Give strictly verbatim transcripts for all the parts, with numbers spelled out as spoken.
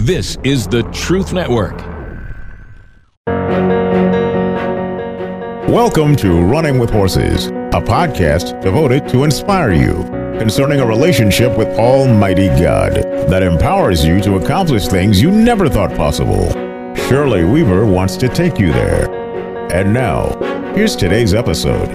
This is the Truth Network. Welcome to Running with Horses, a podcast devoted to inspire you concerning a relationship with Almighty God that empowers you to accomplish things you never thought possible. Shirley Weaver wants to take you there. And now, here's today's episode.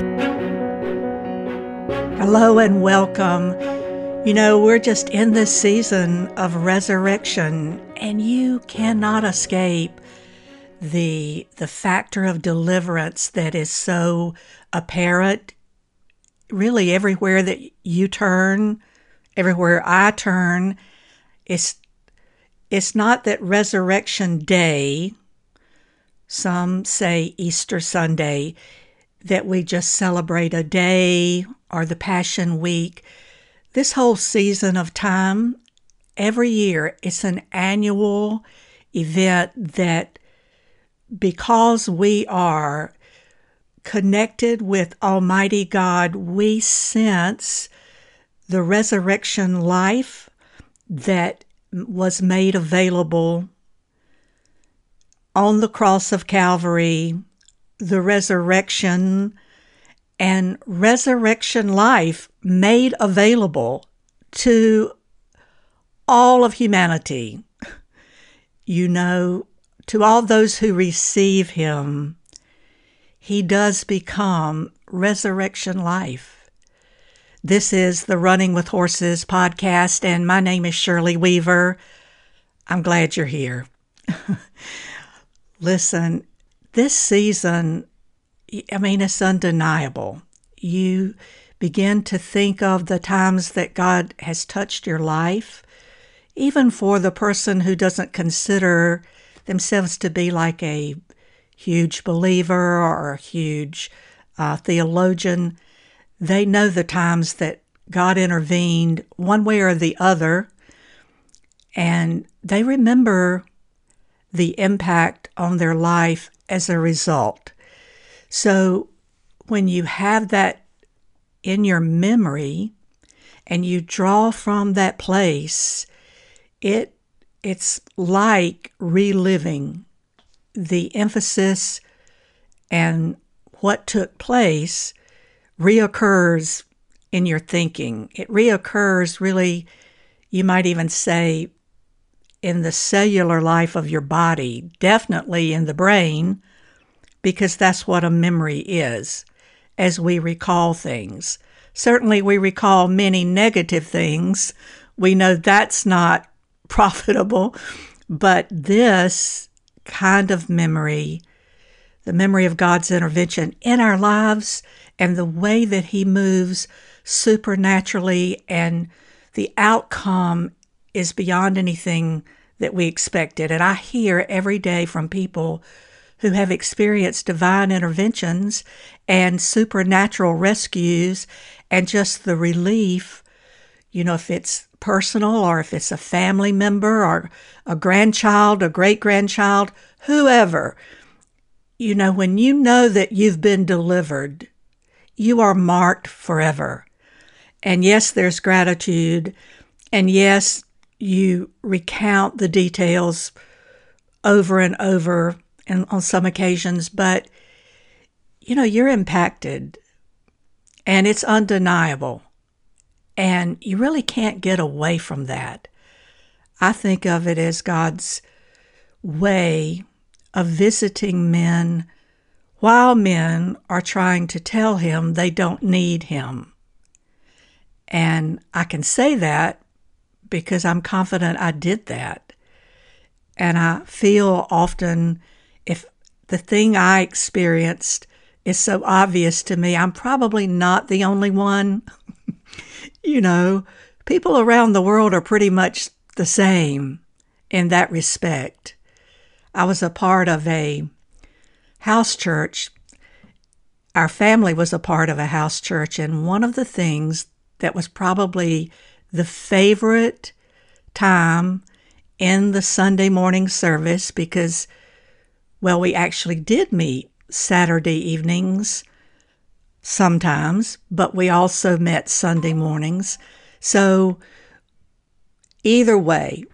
Hello and welcome. You know, we're just in this season of resurrection, and you cannot escape the the factor of deliverance that is so apparent really everywhere that you turn, everywhere I turn. It's it's not that Resurrection Day, some say Easter Sunday, that we just celebrate a day or the Passion Week. This whole season of time, every year, it's an annual event that, because we are connected with Almighty God, we sense the resurrection life that was made available on the cross of Calvary, the resurrection and resurrection life made available to all of humanity. You know, to all those who receive him, he does become resurrection life. This is the Running with Horses podcast, and my name is Shirley Weaver. I'm glad you're here. Listen, this season, I mean, it's undeniable. You begin to think of the times that God has touched your life, even for the person who doesn't consider themselves to be like a huge believer or a huge uh, theologian. They know the times that God intervened one way or the other, and they remember the impact on their life as a result. So when you have that in your memory and you draw from that place, it it's like reliving the emphasis, and what took place reoccurs in your thinking. It reoccurs really, you might even say, in the cellular life of your body, definitely in the brain, because that's what a memory is, as we recall things. Certainly we recall many negative things. We know that's not profitable, but this kind of memory, the memory of God's intervention in our lives and the way that he moves supernaturally, and the outcome is beyond anything that we expected. And I hear every day from people who have experienced divine interventions and supernatural rescues, and just the relief, you know, if it's personal or if it's a family member or a grandchild, a great-grandchild, whoever. You know, when you know that you've been delivered, you are marked forever. And yes, there's gratitude. And yes, you recount the details over and over and on some occasions, but, you know, you're impacted, and it's undeniable. And you really can't get away from that. I think of it as God's way of visiting men while men are trying to tell him they don't need him. And I can say that because I'm confident I did that. And I feel often, if the thing I experienced is so obvious to me, I'm probably not the only one. You know, people around the world are pretty much the same in that respect. I was a part of a house church. Our family was a part of a house church, and one of the things that was probably the favorite time in the Sunday morning service, because, well, we actually did meet Saturday evenings sometimes, but we also met Sunday mornings. So either way,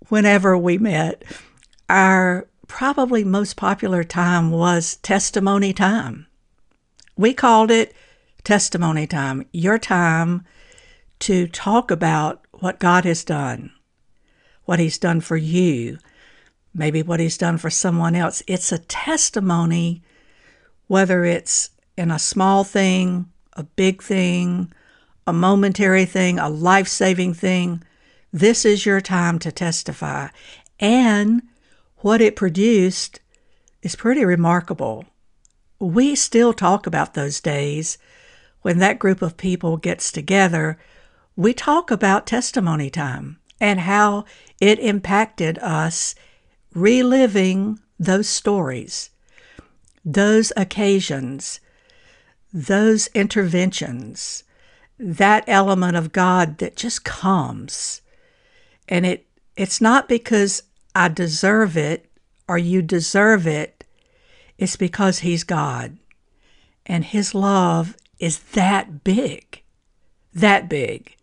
whenever we met, our probably most popular time was testimony time. We called it testimony time, your time to talk about what God has done, what He's done for you, maybe what He's done for someone else. It's a testimony, whether it's in a small thing, a big thing, a momentary thing, a life-saving thing. This is your time to testify. And what it produced is pretty remarkable. We still talk about those days when that group of people gets together. We talk about testimony time and how it impacted us, reliving those stories, those occasions, those interventions, that element of God that just comes. And it it's not because I deserve it or you deserve it. It's because He's God. And His love is that big, that big.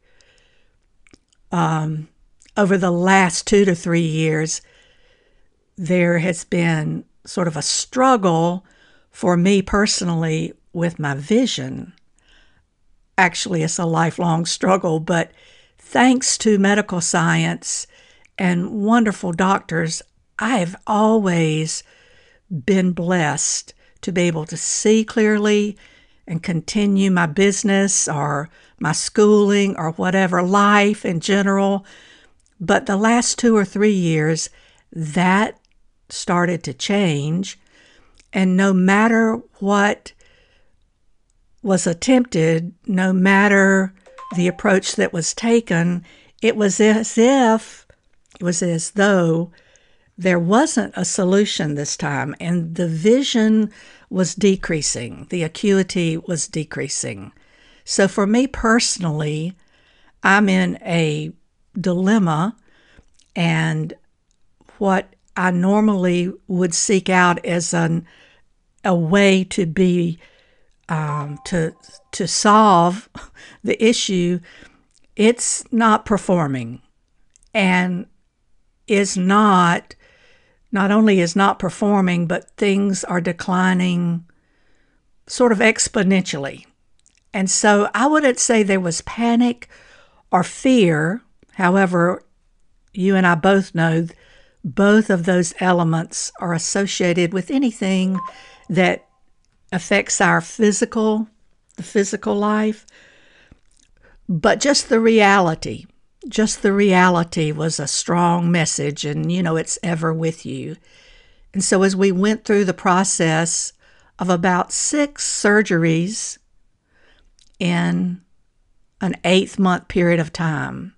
Um, over the last two to three years, there has been sort of a struggle for me personally with my vision. Actually, it's a lifelong struggle, but thanks to medical science and wonderful doctors, I have always been blessed to be able to see clearly and continue my business or my schooling or whatever, life in general. But the last two or three years, that started to change. And no matter what was attempted, no matter the approach that was taken, it was as if, it was as though there wasn't a solution this time, and the vision was decreasing, the acuity was decreasing. So for me personally, I'm in a dilemma, and what I normally would seek out as an a way to be um, to to solve the issue, it's not performing, and is not not only is not performing, but things are declining sort of exponentially. And so I wouldn't say there was panic or fear. However, you and I both know both of those elements are associated with anything that affects our physical, the physical life. But just the reality, just the reality was a strong message, and, you know, it's ever with you. And so as we went through the process of about six surgeries in an eight-month period of time,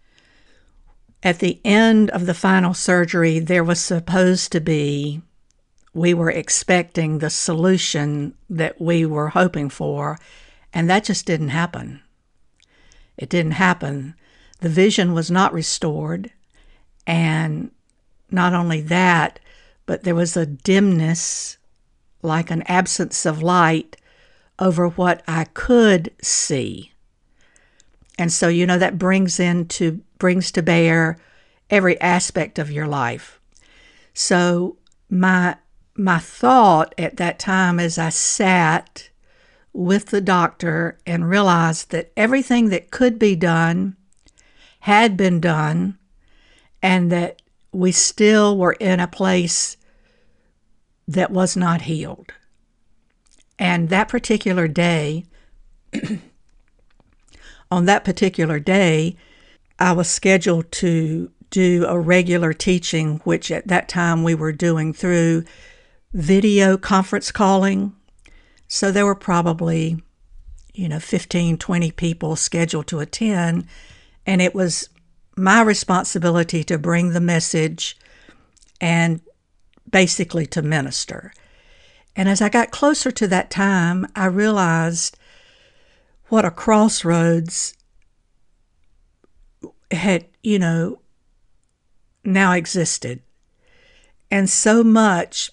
at the end of the final surgery, there was supposed to be, we were expecting the solution that we were hoping for, and that just didn't happen. It didn't happen. The vision was not restored, and not only that, but there was a dimness, like an absence of light, over what I could see. And so, you know, that brings into brings to bear every aspect of your life. So my my thought at that time, as I sat with the doctor and realized that everything that could be done had been done, and that we still were in a place that was not healed. And that particular day, on that particular day, I was scheduled to do a regular teaching, which at that time we were doing through video conference calling. So there were probably, you know, fifteen, twenty people scheduled to attend. And it was my responsibility to bring the message and basically to minister. And as I got closer to that time, I realized what a crossroads had, you know, now existed. And so much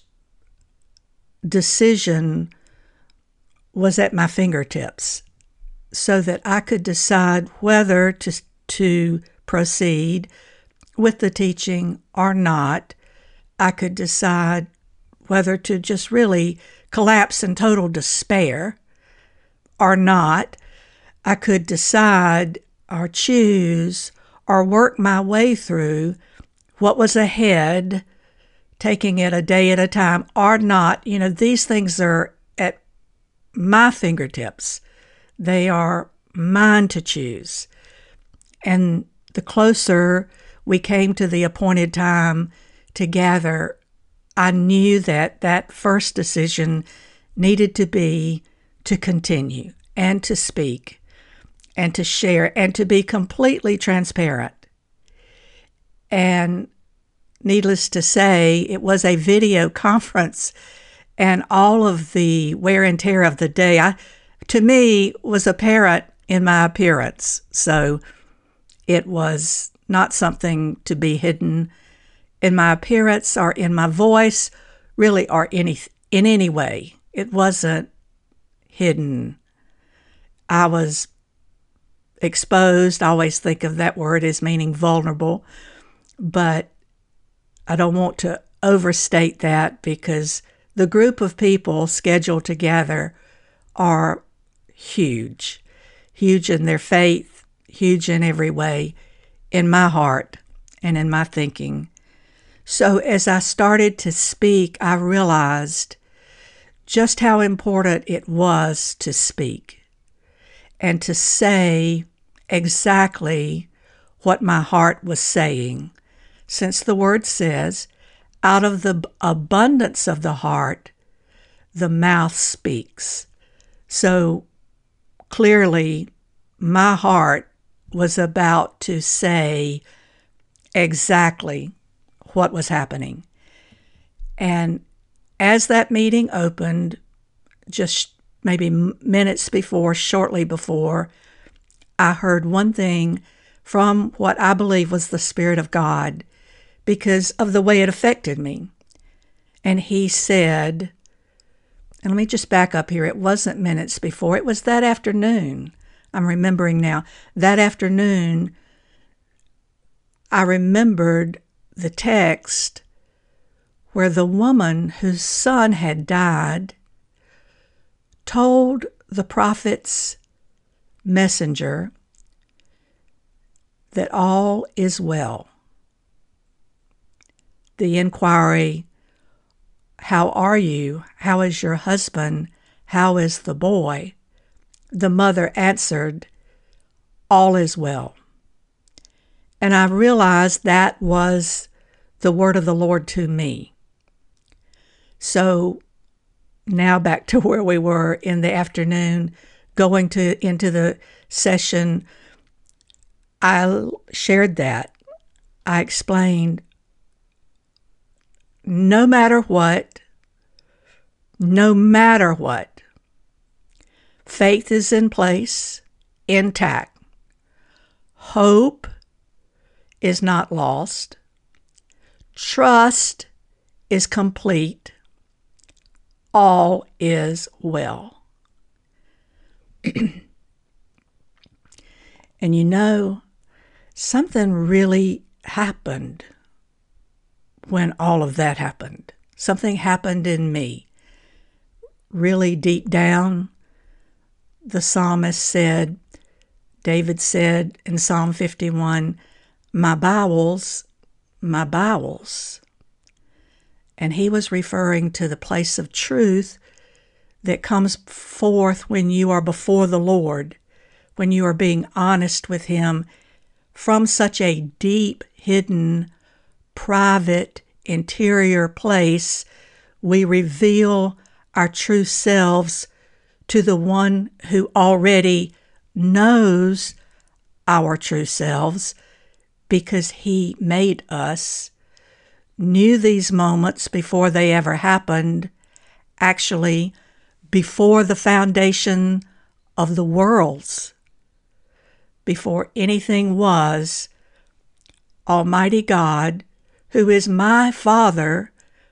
decision was at my fingertips so that I could decide whether to to proceed with the teaching or not. I could decide whether to just really collapse in total despair or not. I could decide or choose or work my way through what was ahead, taking it a day at a time or not. You know, these things are at my fingertips. They are mine to choose. And the closer we came to the appointed time to gather, I knew that that first decision needed to be to continue and to speak and to share and to be completely transparent. And needless to say, it was a video conference, and all of the wear and tear of the day, I, to me, was apparent in my appearance. So it was not something to be hidden in my appearance or in my voice, really, or any in any way. It wasn't hidden. I was exposed. I always think of that word as meaning vulnerable, but I don't want to overstate that, because the group of people scheduled to gather are huge, huge in their faith, huge in every way, in my heart and in my thinking. So as I started to speak, I realized just how important it was to speak and to say exactly what my heart was saying, since the word says, out of the abundance of the heart, the mouth speaks. So clearly, my heart was about to say exactly what was happening. And as that meeting opened, just maybe minutes before, shortly before, I heard one thing from what I believe was the Spirit of God, because of the way it affected me. And he said, and let me just back up here, it wasn't minutes before, it was that afternoon. I'm remembering now. That afternoon, I remembered the text where the woman whose son had died told the prophet's messenger that all is well. The inquiry, how are you? How is your husband? How is the boy? The mother answered, all is well. And I realized that was the word of the Lord to me. So now back to where we were in the afternoon, going to into the session, I shared that. I explained, no matter what, no matter what, faith is in place, intact. Hope is not lost. Trust is complete. All is well. And you know, something really happened when all of that happened. Something happened in me. Really deep down, the psalmist said, David said in Psalm fifty-one, my bowels, my bowels. And he was referring to the place of truth that comes forth when you are before the Lord, when you are being honest with him from such a deep, hidden, private, interior place. We reveal our true selves to the one who already knows our true selves, because he made us, knew these moments before they ever happened, actually before the foundation of the worlds, before anything was. Almighty God, who is my Father,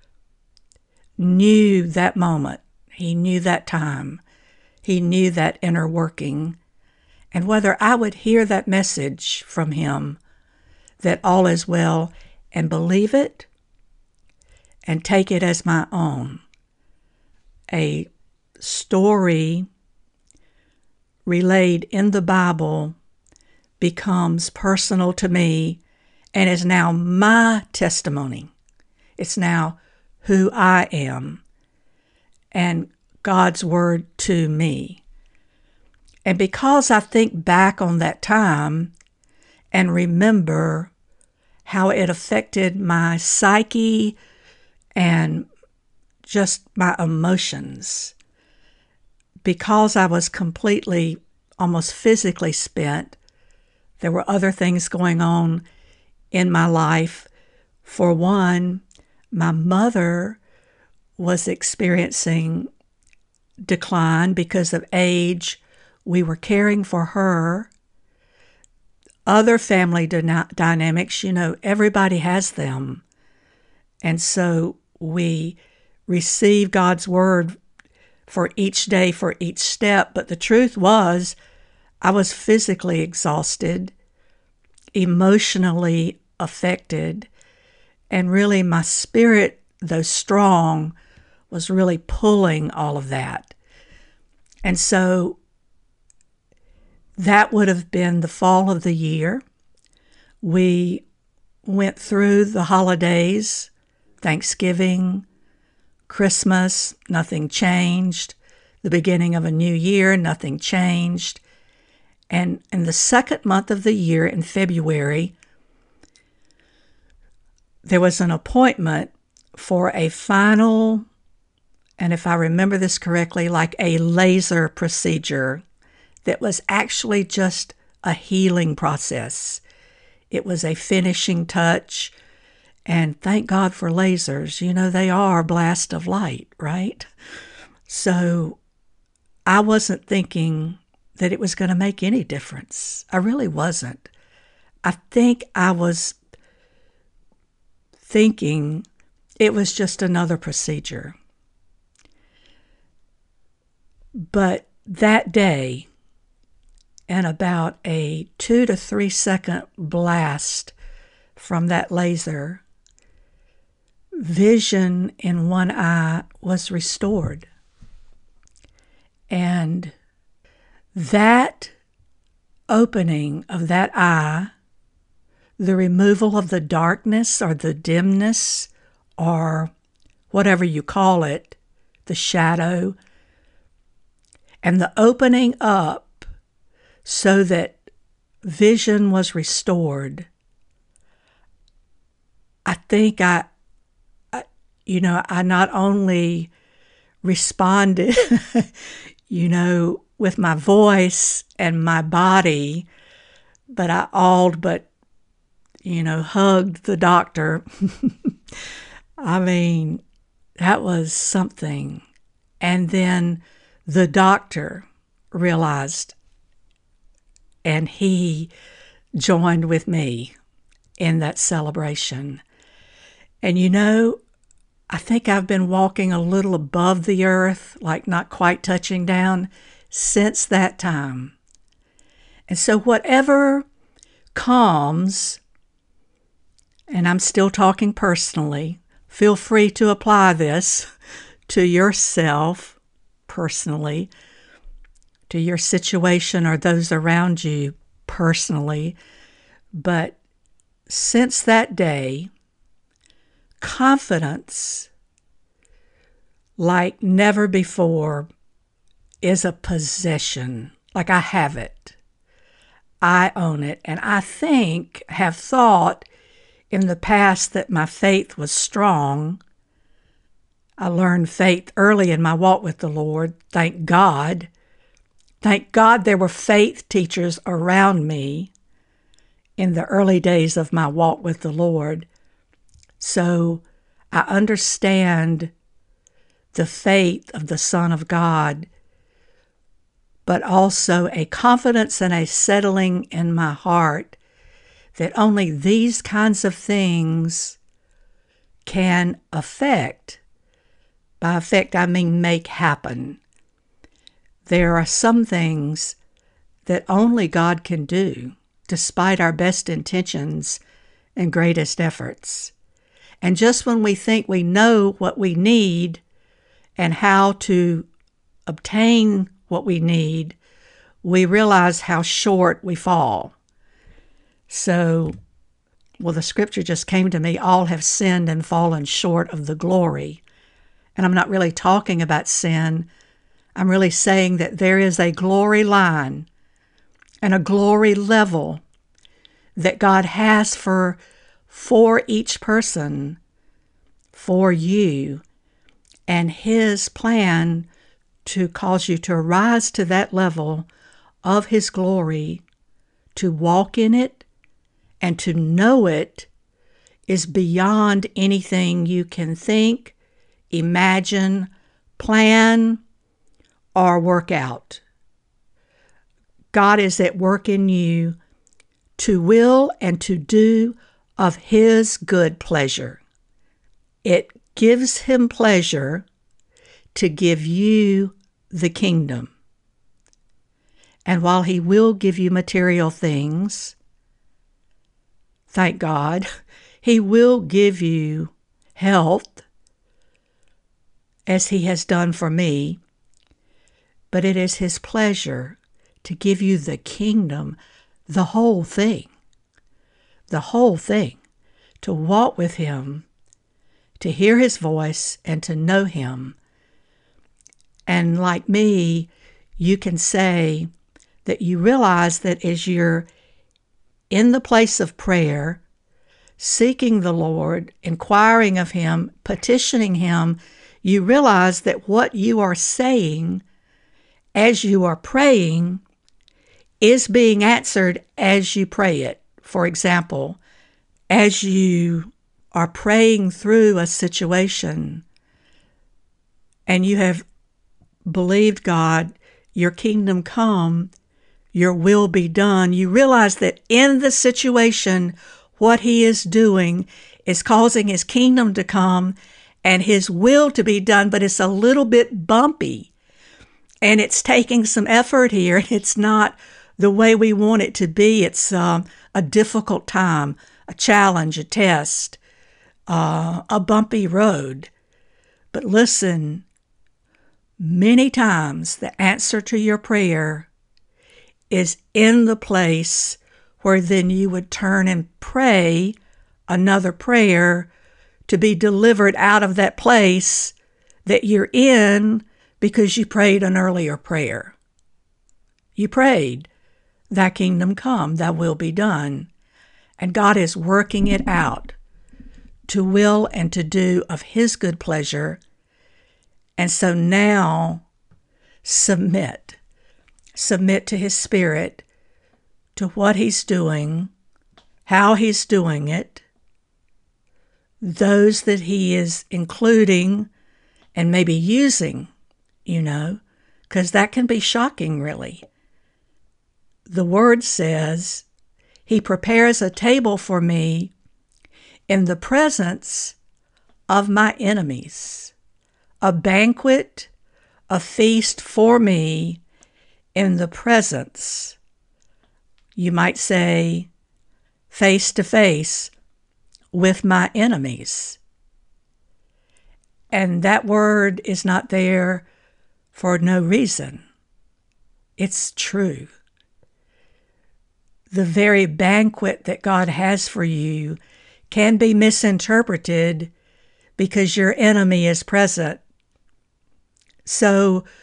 knew that moment. He knew that time. He knew that inner working. And whether I would hear that message from him, that all is well and believe it and take it as my own. A story relayed in the Bible becomes personal to me and is now my testimony. It's now who I am and God's word to me. And because I think back on that time and remember how it affected my psyche and just my emotions, because I was completely, almost physically spent, there were other things going on in my life. For one, my mother was experiencing decline because of age. We were caring for her. Other family dyna- dynamics, you know, everybody has them. And so we receive God's word for each day, for each step. But the truth was, I was physically exhausted, emotionally affected, and really my spirit, though strong, was really pulling all of that. And so that would have been the fall of the year. We went through the holidays, Thanksgiving, Christmas, nothing changed. The beginning of a new year, nothing changed. And in the second month of the year, in February, there was an appointment for a final, and if I remember this correctly, like a laser procedure that was actually just a healing process. It was a finishing touch. And thank God for lasers. You know, they are a blast of light, right? So I wasn't thinking that it was going to make any difference. I really wasn't. I think I was thinking it was just another procedure. But that day, and about a two to three second blast from that laser, vision in one eye was restored. And that opening of that eye, the removal of the darkness or the dimness or whatever you call it, the shadow, and the opening up so that vision was restored. I think I, I you know, I not only responded, you know, with my voice and my body, but I all but, you know, hugged the doctor. I mean, that was something. And then the doctor realized, and he joined with me in that celebration. And you know, I think I've been walking a little above the earth, like not quite touching down, since that time. And so whatever comes, and I'm still talking personally, feel free to apply this to yourself personally, to your situation or those around you personally. But since that day, confidence like never before is a possession. Like I have it. I own it. And I think, have thought in the past that my faith was strong. I learned faith early in my walk with the Lord. Thank God. Thank God there were faith teachers around me in the early days of my walk with the Lord. So I understand the faith of the Son of God, but also a confidence and a settling in my heart that only these kinds of things can affect. By affect, I mean make happen. There are some things that only God can do, despite our best intentions and greatest efforts. And just when we think we know what we need and how to obtain what we need, we realize how short we fall. So, well, the scripture just came to me, all have sinned and fallen short of the glory. And I'm not really talking about sin. I'm really saying that there is a glory line and a glory level that God has for, for each person, for you, and His plan to cause you to rise to that level of His glory, to walk in it, and to know it is beyond anything you can think, imagine, plan, or work out. God is at work in you to will and to do of His good pleasure. It gives Him pleasure to give you the kingdom. And while He will give you material things, thank God, He will give you health, as He has done for me, but it is His pleasure to give you the kingdom, the whole thing, the whole thing, to walk with Him, to hear His voice, and to know Him. And like me, you can say that you realize that as you're in the place of prayer, seeking the Lord, inquiring of Him, petitioning Him, you realize that what you are saying as you are praying is being answered as you pray it. For example, as you are praying through a situation and you have believed God, your kingdom come, your will be done, you realize that in the situation, what He is doing is causing His kingdom to come and His will to be done, but it's a little bit bumpy. And it's taking some effort here, and it's not the way we want it to be. It's um, a difficult time, a challenge, a test, uh, a bumpy road. But listen, many times the answer to your prayer is in the place where then you would turn and pray another prayer to be delivered out of that place that you're in because you prayed an earlier prayer. You prayed, "Thy kingdom come, thy will be done." And God is working it out to will and to do of His good pleasure. And so now submit. Submit to His Spirit, to what He's doing, how He's doing it, those that He is including and maybe using, you know, because that can be shocking, really. The Word says, He prepares a table for me in the presence of my enemies, a banquet, a feast for me in the presence, you might say, face to face with my enemies. And that word is not there for no reason. It's true. The very banquet that God has for you can be misinterpreted because your enemy is present. So,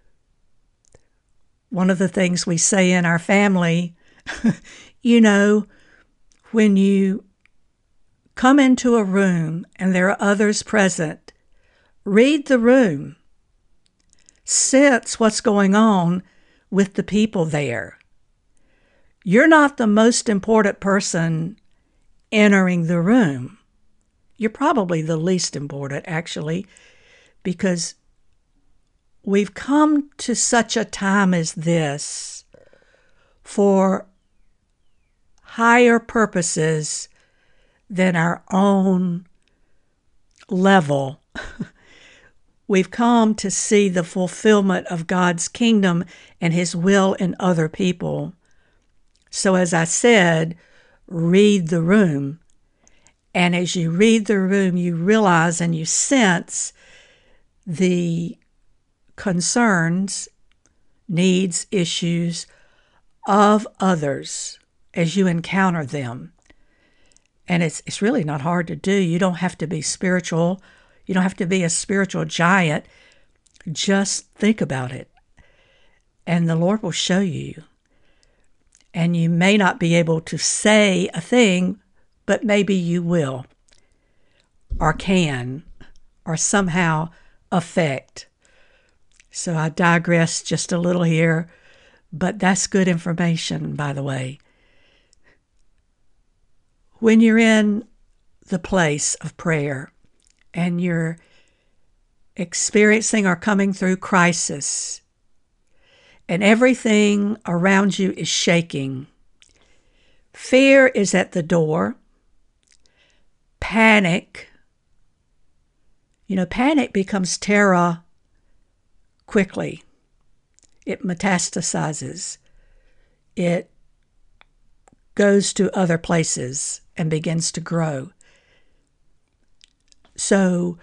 one of the things we say in our family, you know, when you come into a room and there are others present, read the room. Sense what's going on with the people there. You're not the most important person entering the room. You're probably the least important, actually, because we've come to such a time as this for higher purposes than our own level. We've come to see the fulfillment of God's kingdom and His will in other people. So as I said, read the room. And as you read the room, you realize and you sense the concerns, needs, issues of others as you encounter them. And it's it's really not hard to do. You don't have to be spiritual. You don't have to be a spiritual giant. Just think about it. And the Lord will show you. And you may not be able to say a thing, but maybe you will, or can, or somehow affect. So I digress just a little here, but that's good information, by the way. When you're in the place of prayer and you're experiencing or coming through crisis, and everything around you is shaking, fear is at the door, panic, you know, panic becomes terror quickly. It metastasizes. It goes to other places and begins to grow. So,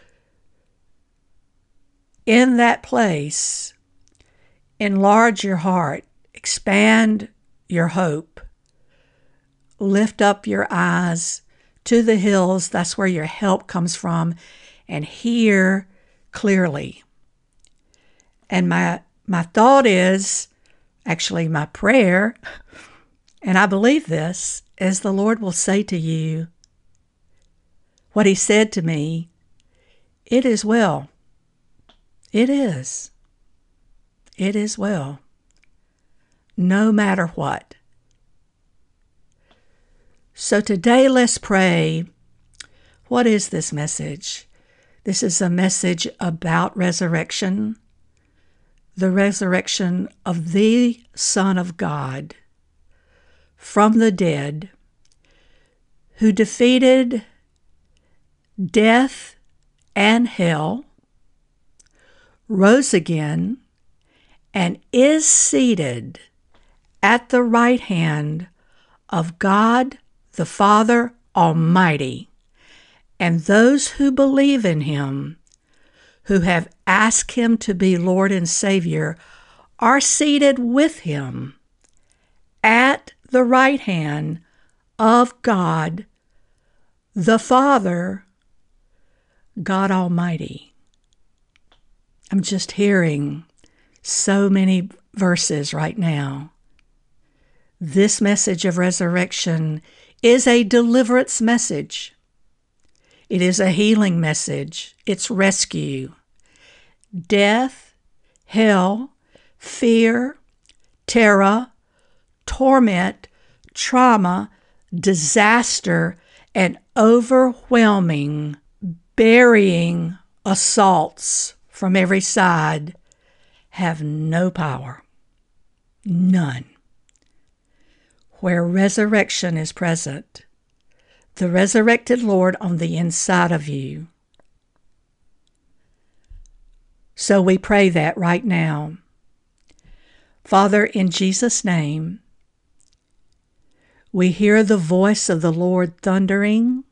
in that place, enlarge your heart, expand your hope, lift up your eyes to the hills. That's where your help comes from, and hear clearly. And my my thought is, actually my prayer, and I believe this, is the Lord will say to you what he said to me, it is well. It is. It is well. No matter what. So today let's pray. What is this message? This is a message about resurrection. The resurrection of the Son of God from the dead, who defeated death and hell, rose again, and is seated at the right hand of God the Father Almighty. And those who believe in him, who have asked him to be Lord and Savior, are seated with him at the right hand of God the Father, God Almighty. I'm just hearing so many verses right now. This message of resurrection is a deliverance message. It is a healing message. It's rescue. Death, hell, fear, terror, torment, trauma, disaster, and overwhelming, burying assaults from every side have no power. None. Where resurrection is present, the resurrected Lord on the inside of you. So we pray that right now. Father, in Jesus' name, we hear the voice of the Lord thundering.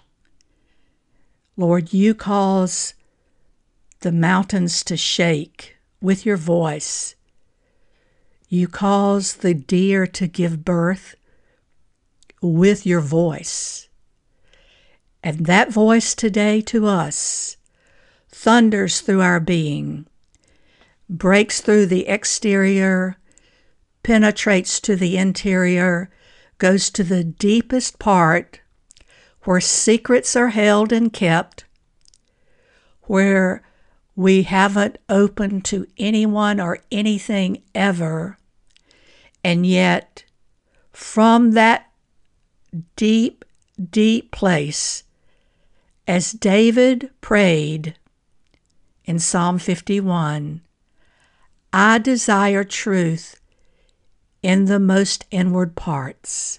Lord, you cause the mountains to shake with your voice. You cause the deer to give birth with your voice. And that voice today to us thunders through our being, breaks through the exterior, penetrates to the interior, goes to the deepest part where secrets are held and kept, where we haven't opened to anyone or anything ever. And yet, from that deep, deep place, as David prayed in Psalm fifty-one, I desire truth in the most inward parts,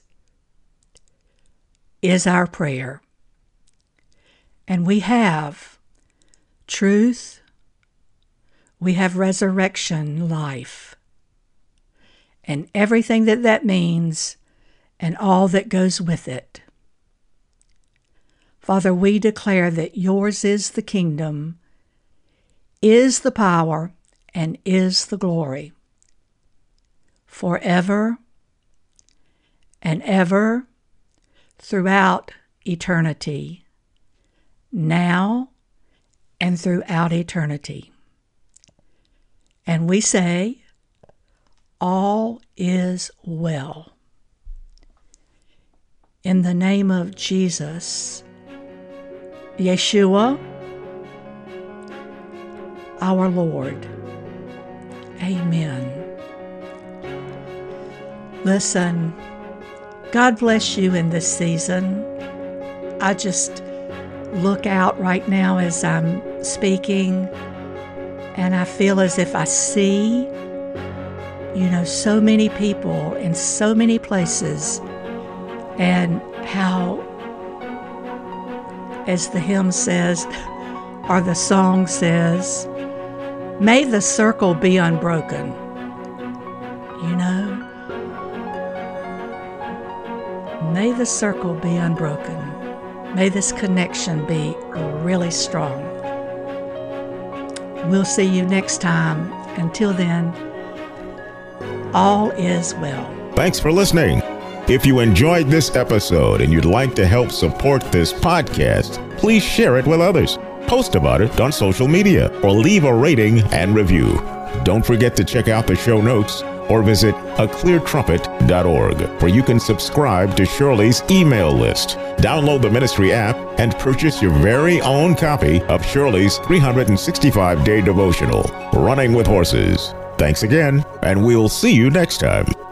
is our prayer. And we have truth, we have resurrection life, and everything that that means and all that goes with it. Father, we declare that yours is the kingdom, is the power, and is the glory, forever and ever, throughout eternity, now and throughout eternity. And we say, all is well. In the name of Jesus, Yeshua, our Lord. Amen. Listen, God bless you in this season. I just look out right now as I'm speaking, and I feel as if I see, you know, so many people in so many places, and how, as the hymn says, or the song says, may the circle be unbroken. You know, may the circle be unbroken. May this connection be really strong. We'll see you next time. Until then, all is well. Thanks for listening. If you enjoyed this episode and you'd like to help support this podcast, please share it with others. Post about it on social media or leave a rating and review. Don't forget to check out the show notes or visit a clear trumpet dot org, where you can subscribe to Shirley's email list, download the ministry app, and purchase your very own copy of Shirley's three hundred sixty-five day devotional, Running with Horses. Thanks again, and we'll see you next time.